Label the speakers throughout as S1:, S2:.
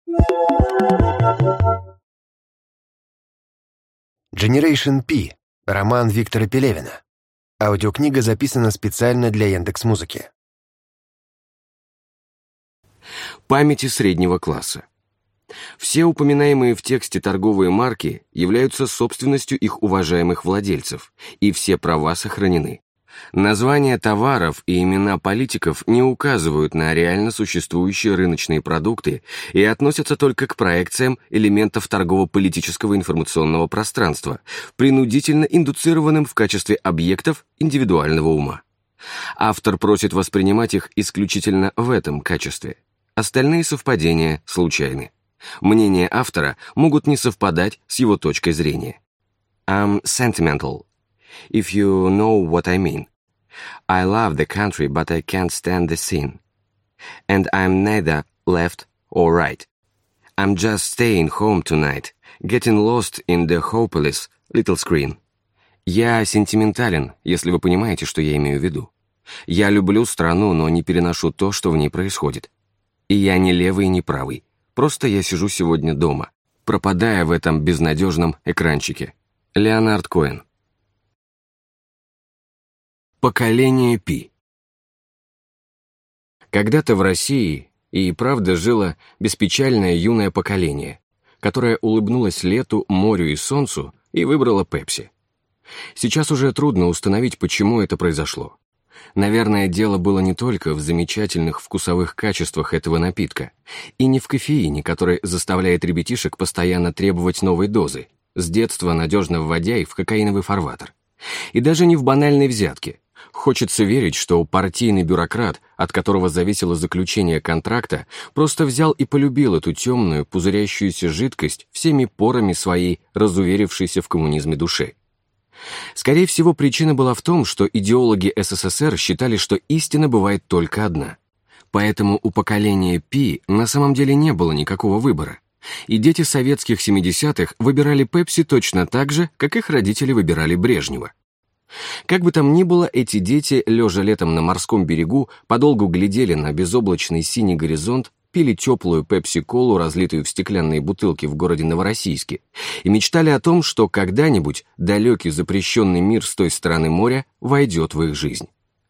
S1: Generation P. Роман Виктора Пелевина. Аудиокнига записана специально для Яндекс.Музыки.
S2: Памяти среднего класса. Все упоминаемые в тексте торговые марки являются собственностью их уважаемых владельцев, и все права сохранены. Названия товаров и имена политиков не указывают на реально существующие рыночные продукты и относятся только к проекциям элементов торгово-политического информационного пространства, принудительно индуцированным в качестве объектов индивидуального ума. Автор просит воспринимать их исключительно в этом качестве. Остальные совпадения случайны. Мнения автора могут не совпадать с его точкой зрения. I'm sentimental, if you know what I mean. I love the country, but I can't stand the scene. And I'm neither left or right. I'm just staying home tonight, getting lost in the hopeless little screen. Я сентиментален, если вы понимаете, что я имею в виду. Я люблю страну, но не переношу то, что в ней происходит. И я не левый и не правый. Просто я сижу сегодня дома, пропадая в этом безнадежном экранчике. Леонард Коэн. Поколение Пи. Когда-то в России и правда жило беспечальное юное поколение, которое улыбнулось лету, морю и солнцу и выбрало Пепси. Сейчас уже трудно установить, почему это произошло. Наверное, дело было не только в замечательных вкусовых качествах этого напитка, и не в кофеине, который заставляет ребятишек постоянно требовать новой дозы, с детства надежно вводя их в кокаиновый фарватер. И даже не в банальной взятке. Хочется верить, что партийный бюрократ, от которого зависело заключение контракта, просто взял и полюбил эту темную, пузырящуюся жидкость всеми порами своей разуверившейся в коммунизме души. Скорее всего, причина была в том, что идеологи СССР считали, что истина бывает только одна. Поэтому у поколения Пи на самом деле не было никакого выбора. И дети советских 70-х выбирали Пепси точно так же, как их родители выбирали Брежнева. Как бы там ни было, эти дети, лежа летом на морском берегу, подолгу глядели на безоблачный синий горизонт, пили теплую пепси-колу, разлитую в стеклянные бутылки в городе Новороссийске, и мечтали о том, что когда-нибудь далекий запрещенный мир с той стороны моря войдет в их жизнь.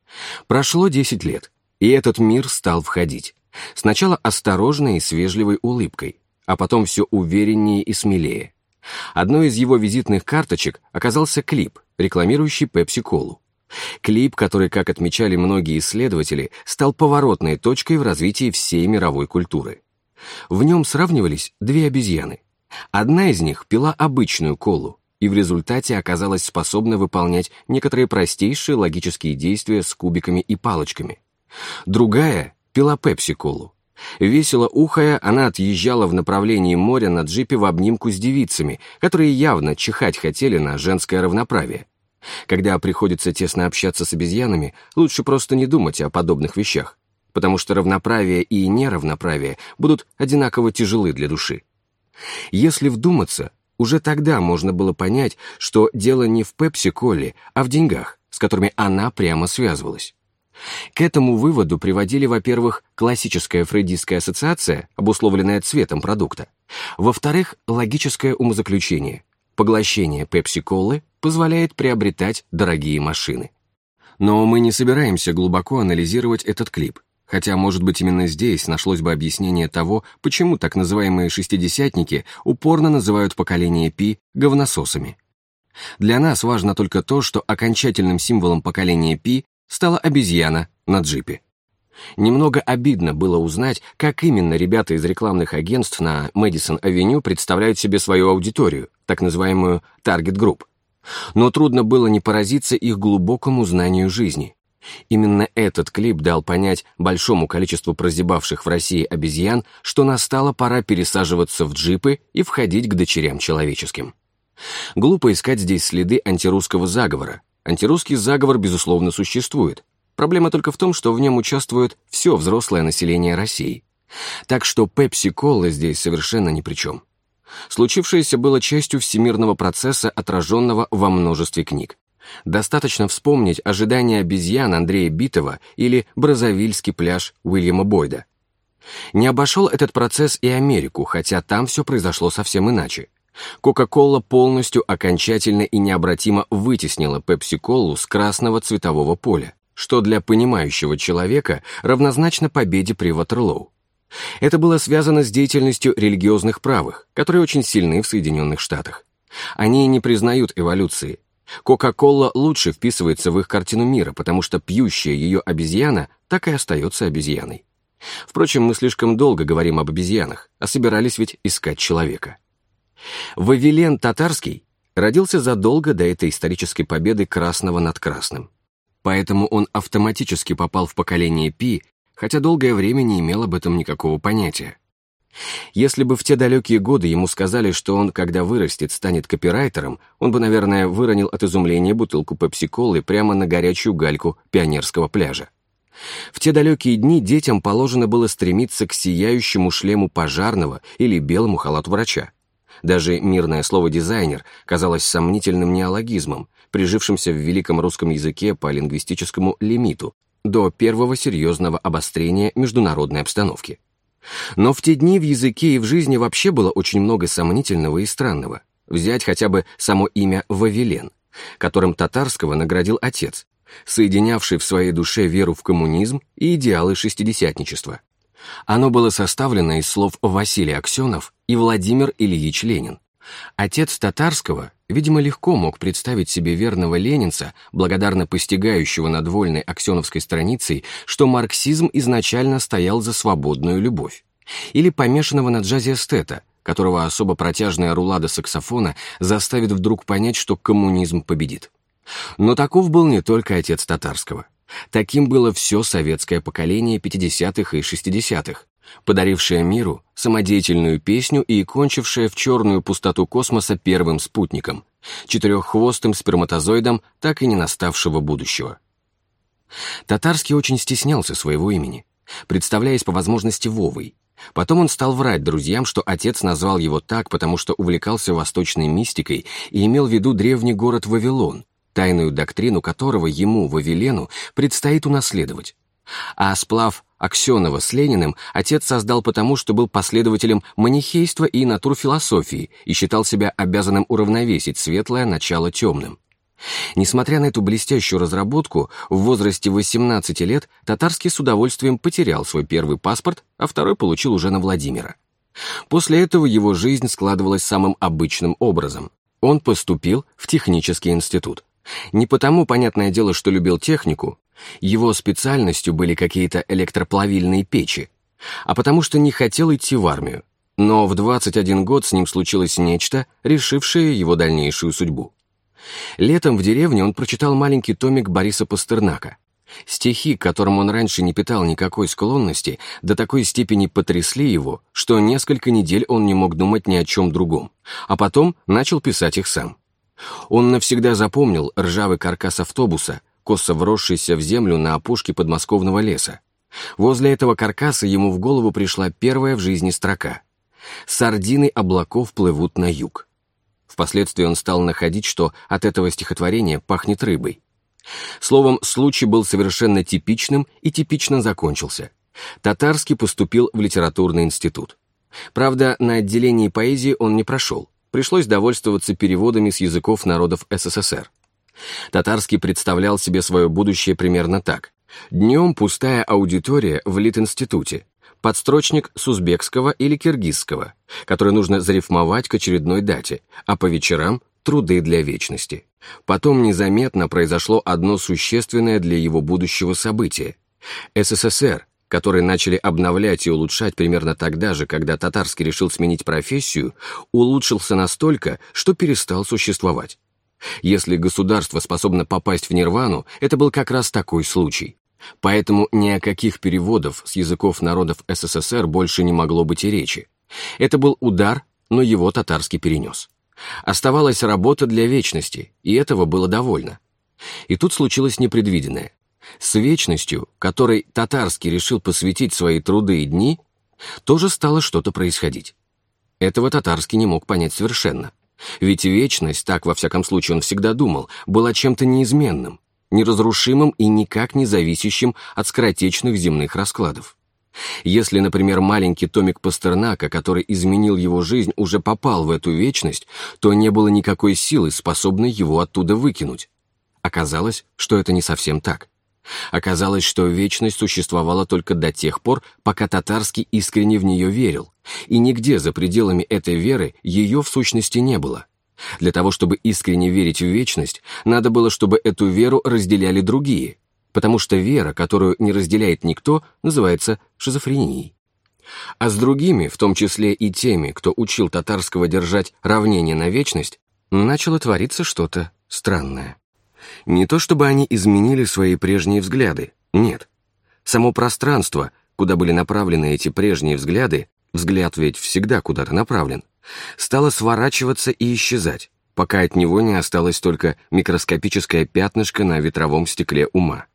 S2: Прошло 10 лет, и этот мир стал входить. Сначала осторожно и с вежливой улыбкой, а потом все увереннее и смелее. Одной из его визитных карточек оказался клип, рекламирующий пепси-колу. Клип, который, как отмечали многие исследователи, стал поворотной точкой в развитии всей мировой культуры. В нем сравнивались две обезьяны. Одна из них пила обычную колу и в результате оказалась способна выполнять некоторые простейшие логические действия с кубиками и палочками. Другая пила пепси-колу. Весело ухая, она отъезжала в направлении моря на джипе в обнимку с девицами, которые явно чихать хотели на женское равноправие. Когда приходится тесно общаться с обезьянами, лучше просто не думать о подобных вещах, потому что равноправие и неравноправие будут одинаково тяжелы для души. Если вдуматься, уже тогда можно было понять, что дело не в пепси-коле, а в деньгах, с которыми она прямо связывалась. К этому выводу приводили, во-первых, классическая фрейдистская ассоциация, обусловленная цветом продукта, во-вторых, логическое умозаключение. Поглощение пепси-колы позволяет приобретать дорогие машины. Но мы не собираемся глубоко анализировать этот клип, хотя, может быть, именно здесь нашлось бы объяснение того, почему так называемые шестидесятники упорно называют поколение Пи говнососами. Для нас важно только то, что окончательным символом поколения Пи стала обезьяна на джипе. Немного обидно было узнать, как именно ребята из рекламных агентств на Мэдисон-авеню представляют себе свою аудиторию, так называемую Target Group. Но трудно было не поразиться их глубокому знанию жизни. Именно этот клип дал понять большому количеству прозябавших в России обезьян, что настала пора пересаживаться в джипы и входить к дочерям человеческим. Глупо искать здесь следы антирусского заговора. Антирусский заговор, безусловно, существует. Проблема только в том, что в нем участвует все взрослое население России. Так что пепси-кола здесь совершенно ни при чем. Случившееся было частью всемирного процесса, отраженного во множестве книг. Достаточно вспомнить «Ожидание обезьян» Андрея Битова или «Бразовильский пляж» Уильяма Бойда. Не обошел этот процесс и Америку, хотя там все произошло совсем иначе. Кока-кола полностью, окончательно и необратимо вытеснила пепси-колу с красного цветового поля, что для понимающего человека равнозначно победе при Ватерлоу. Это было связано с деятельностью религиозных правых, которые очень сильны в Соединенных Штатах. Они не признают эволюции. Кока-кола лучше вписывается в их картину мира, потому что пьющая ее обезьяна так и остается обезьяной. Впрочем, мы слишком долго говорим об обезьянах, а собирались ведь искать человека. Вавилен Татарский родился задолго до этой исторической победы красного над красным. Поэтому он автоматически попал в поколение Пи, хотя долгое время не имел об этом никакого понятия. Если бы в те далекие годы ему сказали, что он, когда вырастет, станет копирайтером, он бы, наверное, выронил от изумления бутылку пепси-колы прямо на горячую гальку Пионерского пляжа. В те далекие дни детям положено было стремиться к сияющему шлему пожарного или белому халату врача. Даже мирное слово «дизайнер» казалось сомнительным неологизмом, прижившимся в великом русском языке по лингвистическому лимиту, до первого серьезного обострения международной обстановки. Но в те дни в языке и в жизни вообще было очень много сомнительного и странного. Взять хотя бы само имя Вавилен, которым Татарского наградил отец, соединявший в своей душе веру в коммунизм и идеалы шестидесятничества. Оно было составлено из слов Василий Аксенов и Владимир Ильич Ленин. Отец Татарского, видимо, легко мог представить себе верного ленинца, благодарно постигающего над вольной аксеновской страницей, что марксизм изначально стоял за свободную любовь. Или помешанного на джазе эстета, которого особо протяжная рулада саксофона заставит вдруг понять, что коммунизм победит. Но таков был не только отец Татарского. Таким было все советское поколение 50-х и 60-х, подарившее миру самодеятельную песню и кончившее в черную пустоту космоса первым спутником, четыреххвостым сперматозоидом так и не наставшего будущего. Татарский очень стеснялся своего имени, представляясь по возможности Вовой. Потом он стал врать друзьям, что отец назвал его так, потому что увлекался восточной мистикой и имел в виду древний город Вавилон, тайную доктрину которого ему, Вавилену, предстоит унаследовать. А сплав Аксенова с Лениным отец создал потому, что был последователем манихейства и натурфилософии и считал себя обязанным уравновесить светлое начало темным. Несмотря на эту блестящую разработку, в возрасте 18 лет Татарский с удовольствием потерял свой первый паспорт, а второй получил уже на Владимира. После этого его жизнь складывалась самым обычным образом. Он поступил в технический институт. Не потому, понятное дело, что любил технику, его специальностью были какие-то электроплавильные печи, а потому что не хотел идти в армию. Но в 21 год с ним случилось нечто, решившее его дальнейшую судьбу. Летом в деревне он прочитал маленький томик Бориса Пастернака. Стихи, к которым он раньше не питал никакой склонности, до такой степени потрясли его, что несколько недель он не мог думать ни о чем другом, а потом начал писать их сам. Он навсегда запомнил ржавый каркас автобуса, косо вросшийся в землю на опушке подмосковного леса. Возле этого каркаса ему в голову пришла первая в жизни строка: «Сардины облаков плывут на юг». Впоследствии он стал находить, что от этого стихотворения пахнет рыбой. Словом, случай был совершенно типичным и типично закончился. Татарский поступил в литературный институт. Правда, на отделении поэзии он не прошел. Пришлось довольствоваться переводами с языков народов СССР. Татарский представлял себе свое будущее примерно так. Днем пустая аудитория в Литинституте, подстрочник с узбекского или киргизского, который нужно зарифмовать к очередной дате, а по вечерам — труды для вечности. Потом незаметно произошло одно существенное для его будущего событие. СССР, который начали обновлять и улучшать примерно тогда же, когда Татарский решил сменить профессию, улучшился настолько, что перестал существовать. Если государство способно попасть в нирвану, это был как раз такой случай. Поэтому ни о каких переводов с языков народов СССР больше не могло быть и речи. Это был удар, но его Татарский перенес. Оставалась работа для вечности, и этого было довольно. И тут случилось непредвиденное. С вечностью, которой Татарский решил посвятить свои труды и дни, тоже стало что-то происходить. Этого Татарский не мог понять совершенно. Ведь вечность, так во всяком случае он всегда думал, была чем-то неизменным, неразрушимым и никак не зависящим от скоротечных земных раскладов. Если, например, маленький томик Пастернака, который изменил его жизнь, уже попал в эту вечность, то не было никакой силы, способной его оттуда выкинуть. Оказалось, что это не совсем так. Оказалось, что вечность существовала только до тех пор, пока Татарский искренне в нее верил, и нигде за пределами этой веры ее в сущности не было. Для того, чтобы искренне верить в вечность, надо было, чтобы эту веру разделяли другие, потому что вера, которую не разделяет никто, называется шизофренией. А с другими, в том числе и теми, кто учил Татарского держать равнение на вечность, начало твориться что-то странное. Не то чтобы они изменили свои прежние взгляды, нет. Само пространство, куда были направлены эти прежние взгляды, взгляд ведь всегда куда-то направлен, стало сворачиваться и исчезать, пока от него не осталось только микроскопическое пятнышко на ветровом стекле ума.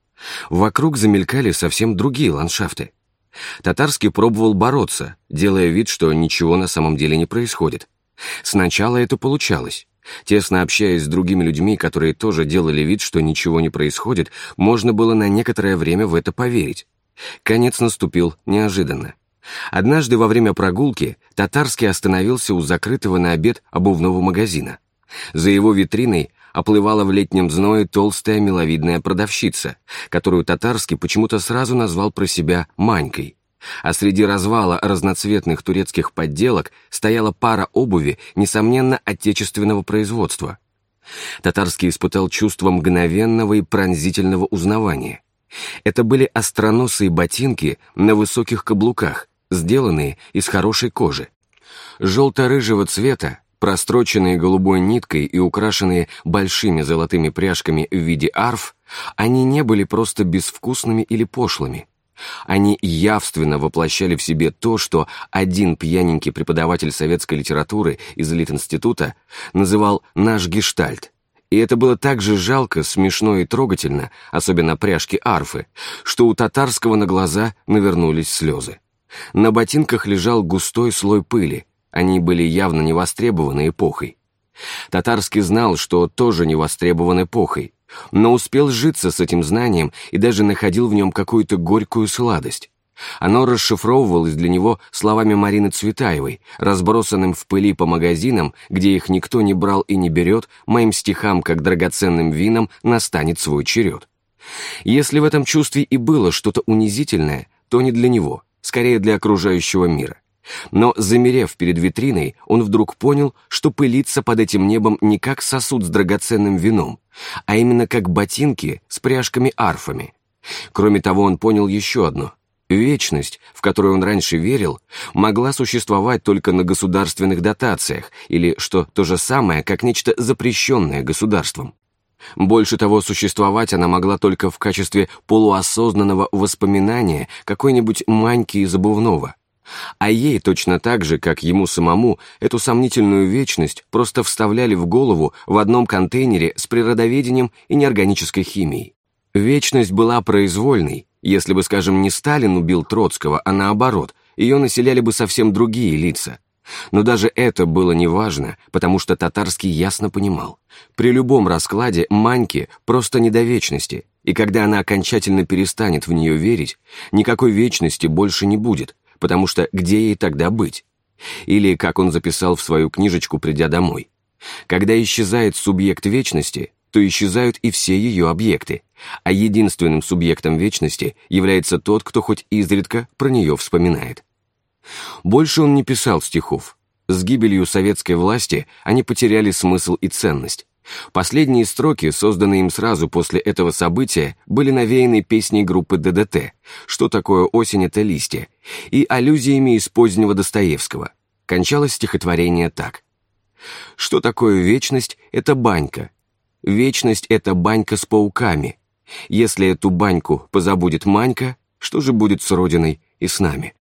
S2: Вокруг замелькали совсем другие ландшафты. Татарский пробовал бороться, делая вид, что ничего на самом деле не происходит. Сначала это получалось. Тесно общаясь с другими людьми, которые тоже делали вид, что ничего не происходит, можно было на некоторое время в это поверить. Конец наступил неожиданно. Однажды во время прогулки Татарский остановился у закрытого на обед обувного магазина. За его витриной оплывала в летнем зное толстая миловидная продавщица, которую Татарский почему-то сразу назвал про себя Манькой. А среди развала разноцветных турецких подделок стояла пара обуви, несомненно, отечественного производства. Татарский испытал чувство мгновенного и пронзительного узнавания. Это были остроносые ботинки на высоких каблуках, сделанные из хорошей кожи. Желто-рыжего цвета, простроченные голубой ниткой и украшенные большими золотыми пряжками в виде арф, они не были просто безвкусными или пошлыми. Они явственно воплощали в себе то, что один пьяненький преподаватель советской литературы из Литинститута называл «наш гештальт». И это было так же жалко, смешно и трогательно, особенно пряжки арфы, что у Татарского на глаза навернулись слезы. На ботинках лежал густой слой пыли, они были явно не востребованы эпохой. Татарский знал, что тоже не востребован эпохой, но успел сжиться с этим знанием и даже находил в нем какую-то горькую сладость. Оно расшифровывалось для него словами Марины Цветаевой, разбросанным в пыли по магазинам, где их никто не брал и не берет, моим стихам, как драгоценным винам, настанет свой черед. Если в этом чувстве и было что-то унизительное, то не для него, скорее для окружающего мира. Но, замерев перед витриной, он вдруг понял, что пылится под этим небом не как сосуд с драгоценным вином, а именно как ботинки с пряжками-арфами. Кроме того, он понял еще одно. Вечность, в которую он раньше верил, могла существовать только на государственных дотациях, или, что то же самое, как нечто запрещенное государством. Больше того, существовать она могла только в качестве полуосознанного воспоминания какой-нибудь Маньки из обувного. А ей точно так же, как ему самому, эту сомнительную вечность просто вставляли в голову в одном контейнере с природоведением и неорганической химией. Вечность была произвольной. Если бы, скажем, не Сталин убил Троцкого, а наоборот, ее населяли бы совсем другие лица. Но даже это было неважно, потому что Татарский ясно понимал. При любом раскладе Маньке просто не до вечности, и когда она окончательно перестанет в нее верить, никакой вечности больше не будет, потому что где ей тогда быть? Или, как он записал в свою книжечку, придя домой, когда исчезает субъект вечности, то исчезают и все ее объекты, а единственным субъектом вечности является тот, кто хоть изредка про нее вспоминает. Больше он не писал стихов. С гибелью советской власти они потеряли смысл и ценность. Последние строки, созданные им сразу после этого события, были навеяны песней группы ДДТ «Что такое осень — это листья» и аллюзиями из позднего Достоевского. Кончалось стихотворение так. «Что такое вечность — это банька. Вечность — это банька с пауками. Если эту баньку позабудет Манька, что же будет с Родиной и с нами?»